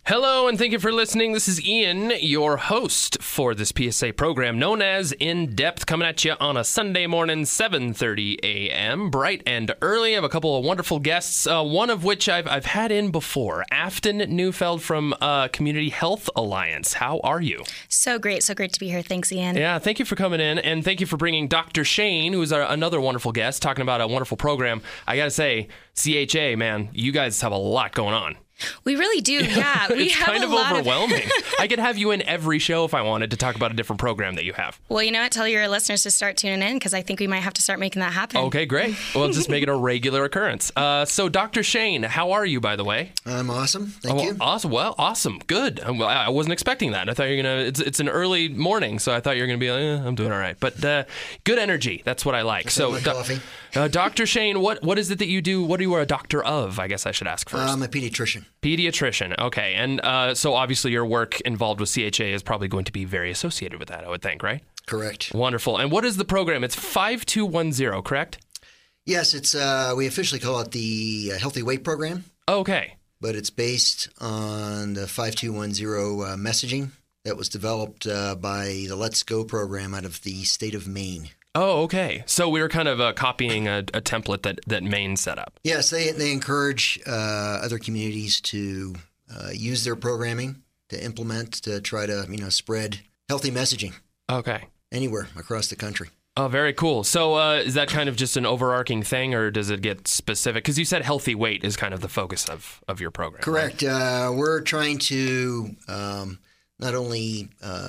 Hello, and thank you for listening. This is Ian, your host for this PSA program known as In Depth, coming at you on a Sunday morning, 7:30 a.m., bright and early. I have a couple of wonderful guests, one of which I've had in before, Afton Neufeld from Community Health Alliance. How are you? So great to be here. Thanks, Ian. Yeah, thank you for coming in, and thank you for bringing Dr. Shane, who's another wonderful guest, talking about a wonderful program. I got to say, CHA, man, you guys have a lot going on. We really do, yeah. It's kind of overwhelming. I could have you in every show if I wanted to talk about a different program that you have. Well, you know what? Tell your listeners to start tuning in because I think we might have to start making that happen. Okay, great. Well, just make it a regular occurrence. So, Dr. Shane, how are you, by the way? I'm awesome. Thank you. Awesome. Well, awesome. Good. Well, I wasn't expecting that. I thought you were going to, it's an early morning, so I thought you were going to be like, I'm doing all right. But good energy. That's what I like. So, coffee. Dr. Shane, what is it that you do? What are you a doctor of, I guess I should ask first? I'm a pediatrician. Pediatrician. Okay. And so obviously your work involved with CHA is probably going to be very associated with that, I would think, right? Correct. Wonderful. And what is the program? It's 5210, correct? Yes, it's we officially call it the Healthy Weight Program. Okay. But it's based on the 5210 messaging that was developed by the Let's Go program out of the state of Maine. Oh, okay. So we were kind of copying a template that Maine set up. Yes, they encourage other communities to use their programming to implement, to try to spread healthy messaging. Okay. Anywhere across the country. Oh, very cool. So is that kind of just an overarching thing, or does it get specific? Because you said healthy weight is kind of the focus of your program. Correct. Right? We're trying to not only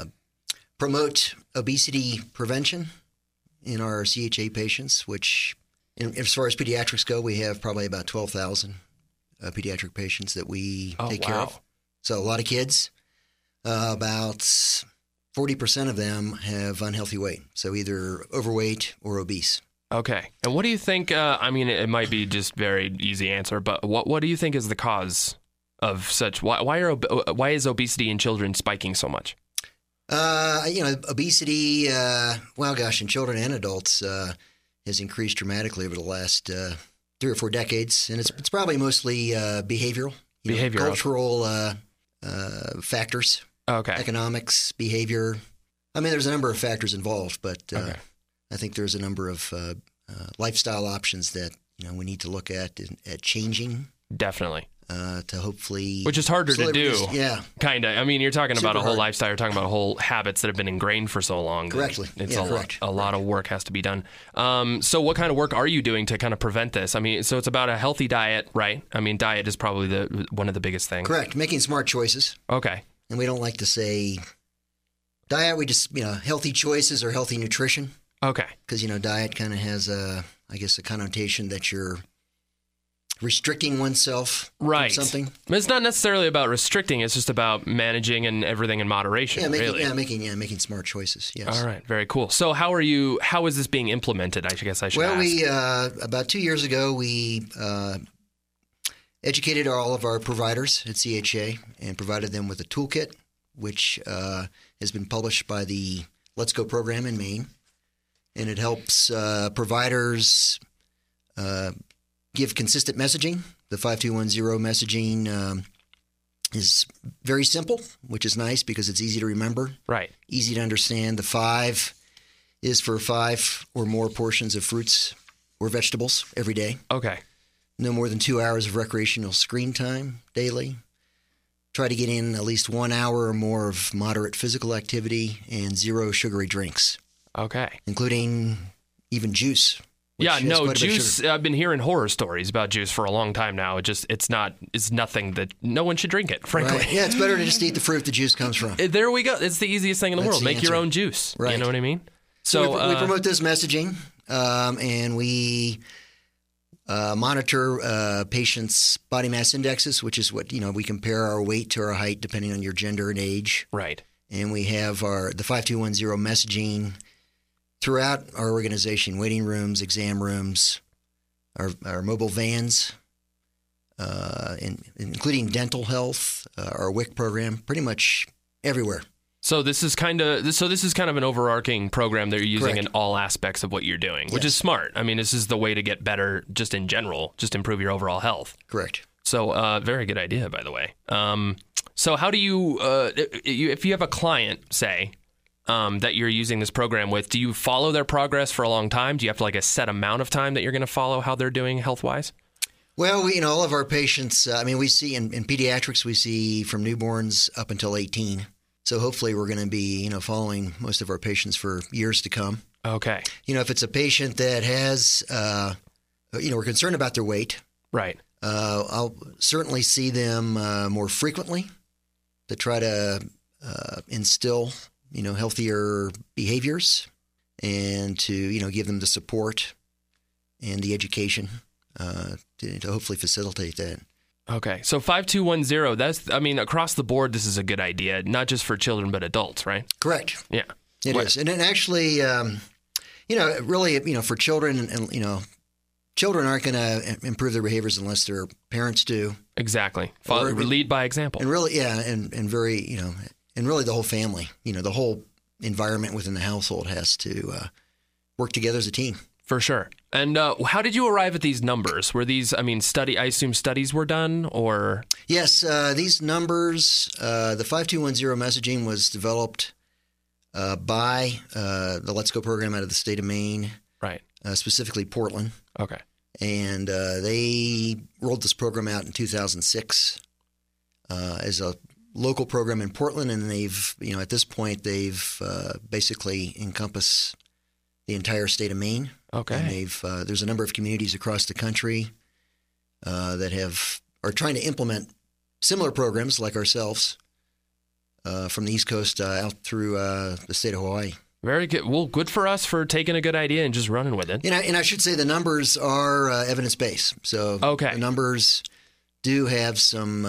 promote obesity prevention in our CHA patients, which, as far as pediatrics go, we have probably about 12,000 pediatric patients that we take care of. So a lot of kids. About 40% of them have unhealthy weight, so either overweight or obese. Okay. And what do you think, it might be just very easy answer, but what do you think is the cause of such, why is obesity in children spiking so much? Obesity, in children and adults has increased dramatically over the last 3 or 4 decades, and it's probably mostly behavioral, cultural factors, economics, behavior. I mean, there's a number of factors involved, but I think there's a number of lifestyle options that we need to look at changing. Definitely. To hopefully... Which is harder to do. Yeah. Kind of. I mean, you're talking about a whole lifestyle. You're talking about whole habits that have been ingrained for so long. Correctly. It's a lot of work has to be done. So what kind of work are you doing to kind of prevent this? I mean, so it's about a healthy diet, right? I mean, diet is probably one of the biggest things. Correct. Making smart choices. Okay. And we don't like to say diet. We just, healthy choices or healthy nutrition. Okay. Because, diet kind of has a connotation that you're restricting oneself from something. But it's not necessarily about restricting. It's just about managing and everything in moderation. Making smart choices. Yes. All right. Very cool. So how is this being implemented? I guess I should ask. We about 2 years ago we educated all of our providers at CHA and provided them with a toolkit, which has been published by the Let's Go program in Maine, and it helps providers give consistent messaging. The 5210 messaging is very simple, which is nice because it's easy to remember. Right. Easy to understand. The 5 is for 5 or more portions of fruits or vegetables every day. Okay. No more than 2 hours of recreational screen time daily. Try to get in at least 1 hour or more of moderate physical activity and 0 sugary drinks. Okay. Including even juice. Yeah, no, juice, I've been hearing horror stories about juice for a long time now. It's nothing that, no one should drink it, frankly. Right. Yeah, it's better to just eat the fruit the juice comes from. There we go. It's the easiest thing in the world. Make your own juice. Right. You know what I mean? So we promote this messaging, and we monitor patients' body mass indexes, which is what, we compare our weight to our height depending on your gender and age. Right. And we have the 5210 messaging throughout our organization, waiting rooms, exam rooms, our mobile vans, including dental health, our WIC program, pretty much everywhere. So this is kind of an overarching program that you're using in all aspects of what you're doing, which is smart. I mean, this is the way to get better just in general, just improve your overall health. Correct. So very good idea, by the way. So how do you, if you have a client, say, that you're using this program with, do you follow their progress for a long time? Do you have to like a set amount of time that you're going to follow how they're doing health-wise? Well, all of our patients, we see in pediatrics, we see from newborns up until 18. So hopefully we're going to be, following most of our patients for years to come. Okay. If it's a patient that has, we're concerned about their weight. Right. I'll certainly see them more frequently to try to instill, healthier behaviors and to, give them the support and the education to hopefully facilitate that. Okay. So 5210, that's, across the board, this is a good idea, not just for children, but adults, right? Correct. Yeah. It is. And then actually, really, for children and children aren't going to improve their behaviors unless their parents do. Exactly. Lead by example. And really, and very, and really the whole family, the whole environment within the household has to work together as a team. For sure. And how did you arrive at these numbers? Were these, I assume studies were done or? Yes, these numbers, the 5210 messaging was developed by the Let's Go program out of the state of Maine. Right. Specifically Portland. Okay. And they rolled this program out in 2006 as a local program in Portland. And they've, at this point, they've basically encompassed the entire state of Maine. Okay. And there's a number of communities across the country that are trying to implement similar programs like ourselves from the East Coast out through the state of Hawaii. Very good. Well, good for us for taking a good idea and just running with it. And I should say the numbers are evidence-based. So the numbers do have some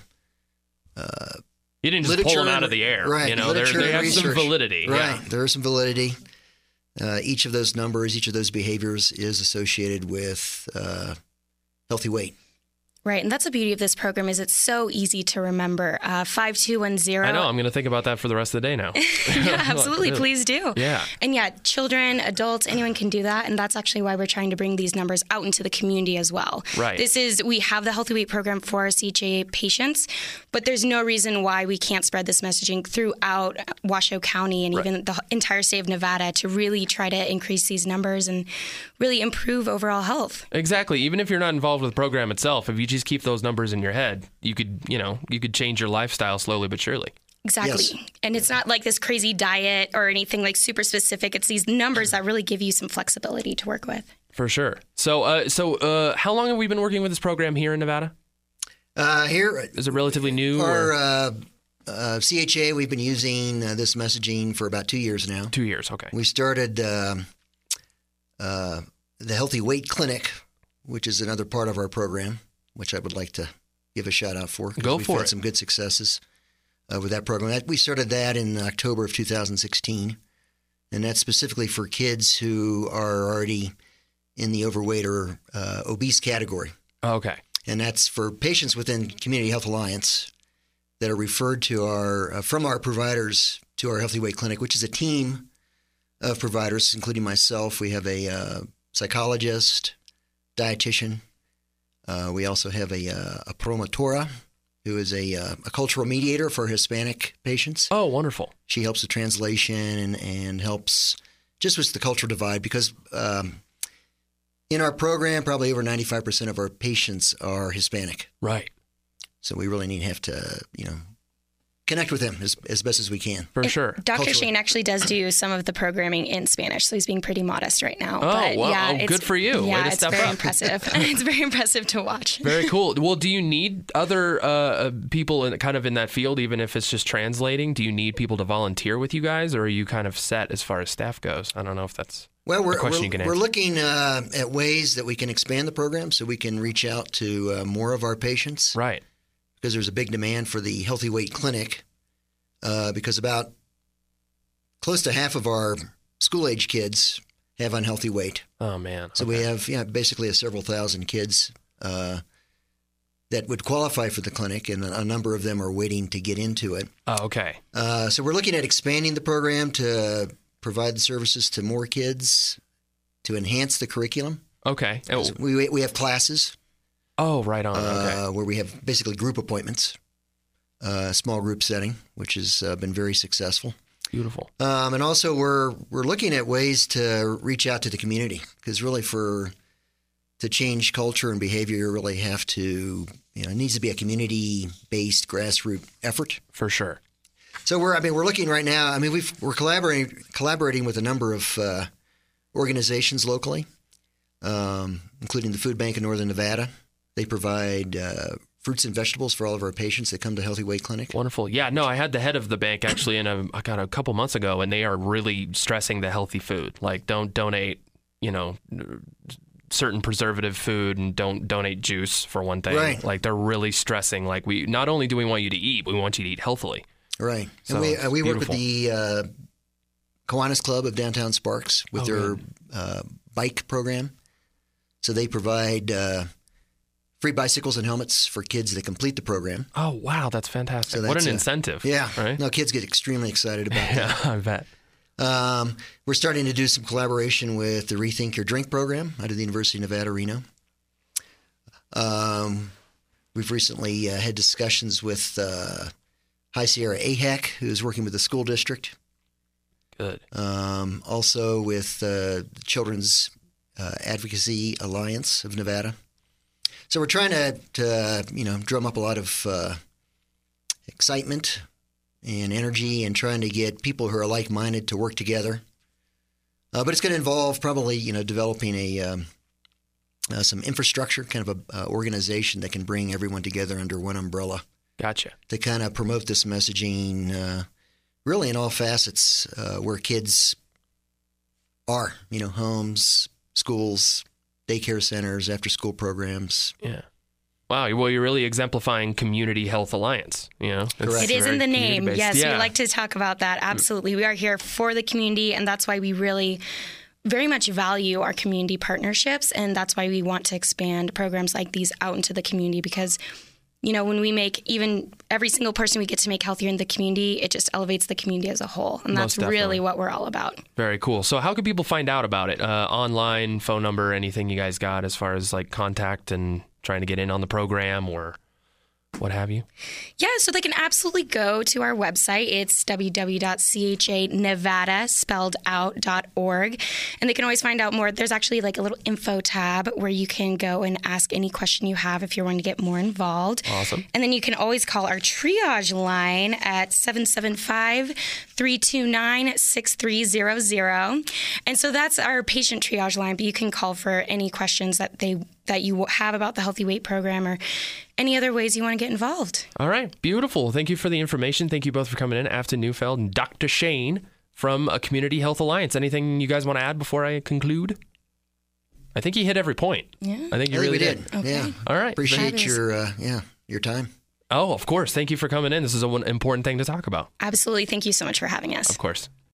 you didn't just pull them out of the air. Right. They have some validity. Right. Yeah. There is some validity. Each of those numbers, each of those behaviors is associated with healthy weight. Right, and that's the beauty of this program is it's so easy to remember. 5210. I know. I'm going to think about that for the rest of the day now. Yeah, absolutely. Please do. Yeah. And children, adults, anyone can do that. And that's actually why we're trying to bring these numbers out into the community as well. Right. We have the Healthy Weight program for our CHA patients, but there's no reason why we can't spread this messaging throughout Washoe County and even the entire state of Nevada to really try to increase these numbers and really improve overall health. Exactly. Even if you're not involved with the program itself, if you just keep those numbers in your head, you could change your lifestyle slowly but surely. Exactly. Yes. And it's not like this crazy diet or anything like super specific. It's these numbers that really give you some flexibility to work with. For sure. So how long have we been working with this program here in Nevada? Is it relatively new? Our CHA, we've been using this messaging for about 2 years now. 2 years, okay. We started the Healthy Weight Clinic, which is another part of our program, which I would like to give a shout out for. Go for it. We've had some good successes with that program. We started that in October of 2016, and that's specifically for kids who are already in the overweight or obese category. Okay. And that's for patients within Community Health Alliance that are referred to from our providers to our Healthy Weight Clinic, which is a team of providers, including myself. We have a psychologist, dietitian. We also have a promotora who is a cultural mediator for Hispanic patients. Oh, wonderful. She helps with translation and helps just with the cultural divide because in our program, probably over 95% of our patients are Hispanic. Right. So we really have to, connect with them as best as we can. For sure. Dr. Shane actually does do some of the programming in Spanish, so he's being pretty modest right now. Oh, but wow. Yeah, good for you. Yeah, Way to it's step very up. impressive. It's very impressive to watch. Very cool. Well, do you need other people in that field, even if it's just translating? Do you need people to volunteer with you guys, or are you kind of set as far as staff goes? I don't know if that's a question you can answer. We're looking at ways that we can expand the program so we can reach out to more of our patients. Right. Because there's a big demand for the Healthy Weight Clinic. Because about close to half of our school-age kids have unhealthy weight. Oh, man. So we have basically several thousand kids that would qualify for the clinic, and a number of them are waiting to get into it. Oh, okay. So we're looking at expanding the program to provide the services to more kids, to enhance the curriculum. Okay. We have classes. Oh, right on. Okay. Where we have basically group appointments. small group setting, which has been very successful. Beautiful. And also we're looking at ways to reach out to the community, because really to change culture and behavior, you really have to, it needs to be a community-based grassroots effort. For sure. So we're looking right now. We're collaborating with a number of organizations locally, including the Food Bank of Northern Nevada. They provide fruits and vegetables for all of our patients that come to Healthy Weight Clinic. Wonderful. Yeah, no, I had the head of the bank actually I got a couple months ago, and they are really stressing the healthy food. Like, don't donate, certain preservative food, and don't donate juice, for one thing. Right. Like, they're really stressing, like, we not only do we want you to eat, we want you to eat healthily. Right. So, and we work with the Kiwanis Club of Downtown Sparks with their bike program. So they provide free bicycles and helmets for kids that complete the program. Oh, wow. That's fantastic. So what an incentive. Yeah. Right? No, kids get extremely excited about that. Yeah, I bet. We're starting to do some collaboration with the Rethink Your Drink program out of the University of Nevada, Reno. We've recently had discussions with High Sierra AHAC, who's working with the school district. Good. Also with the Children's Advocacy Alliance of Nevada. So we're trying to drum up a lot of excitement and energy, and trying to get people who are like-minded to work together. But it's going to involve probably developing some infrastructure, kind of a organization that can bring everyone together under one umbrella. Gotcha. To kind of promote this messaging, really in all facets where kids are, homes, schools, daycare centers, after-school programs. Yeah. Wow. Well, you're really exemplifying Community Health Alliance. Correct. It is in the name. Yes, yeah. we like to talk about that. Absolutely. We are here for the community, and that's why we really very much value our community partnerships, and that's why we want to expand programs like these out into the community, because when we make even every single person we get to make healthier in the community, it just elevates the community as a whole. And that's really what we're all about. Very cool. So how can people find out about it? Online, phone number, anything you guys got as far as like contact and trying to get in on the program or what have you? Yeah, so they can absolutely go to our website. It's www.chanevada.org. And they can always find out more. There's actually like a little info tab where you can go and ask any question you have if you're wanting to get more involved. Awesome. And then you can always call our triage line at 775-329-6300. And so that's our patient triage line, but you can call for any questions that you have about the Healthy Weight program or any other ways you want to get involved. All right. Beautiful. Thank you for the information. Thank you both for coming in. Afton Neufeld and Dr. Shane from a Community Health Alliance. Anything you guys want to add before I conclude? I think you hit every point. Yeah. I think you really did. Okay. Yeah. All right. Appreciate your time. Oh, of course. Thank you for coming in. This is an important thing to talk about. Absolutely. Thank you so much for having us. Of course.